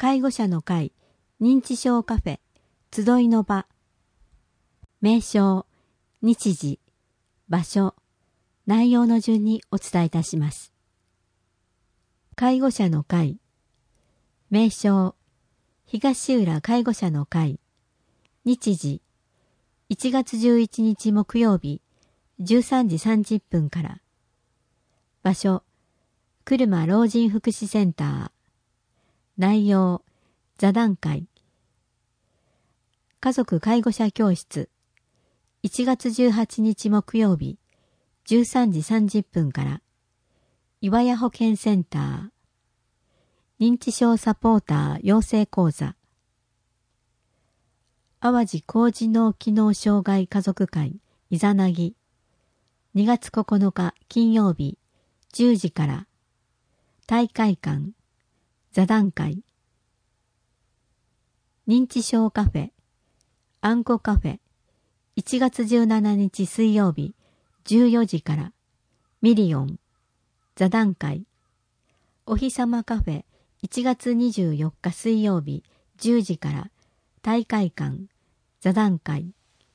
介護者の会認知症カフェ集いの場。名称、日時、場所、内容の順にお伝えいたします。介護者の会。名称、東浦介護者の会。日時、1月11日木曜日、13時30分から。場所、車老人福祉センター。内容、座談会。家族介護者教室。1月18日木曜日、13時30分から。岩屋保健センター。認知症サポーター養成講座。淡路高次脳機能障害家族会いざなぎ。2月9日金曜日、10時から。大会館。座談会。認知症カフェ。あんこカフェ。1月17日水曜日、14時から。ミリオン。座談会。お日様カフェ。1月24日水曜日、10時から。大会館。座談会。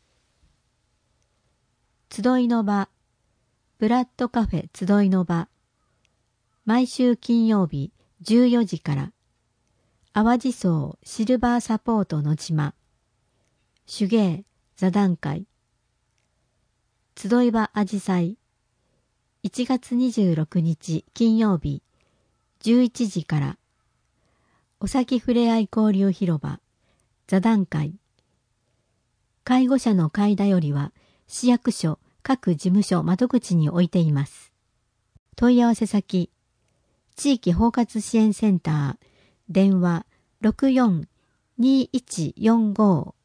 集いの場。ブラッドカフェ集いの場。毎週金曜日、14時から。淡路荘シルバーサポートの島。手芸座談会。集い場あじさい。1月26日金曜日、11時から。おさきふれあい交流広場。座談会。介護者の会だよりは、市役所各事務所窓口に置いています。問い合わせ先。地域包括支援センター。電話64-2145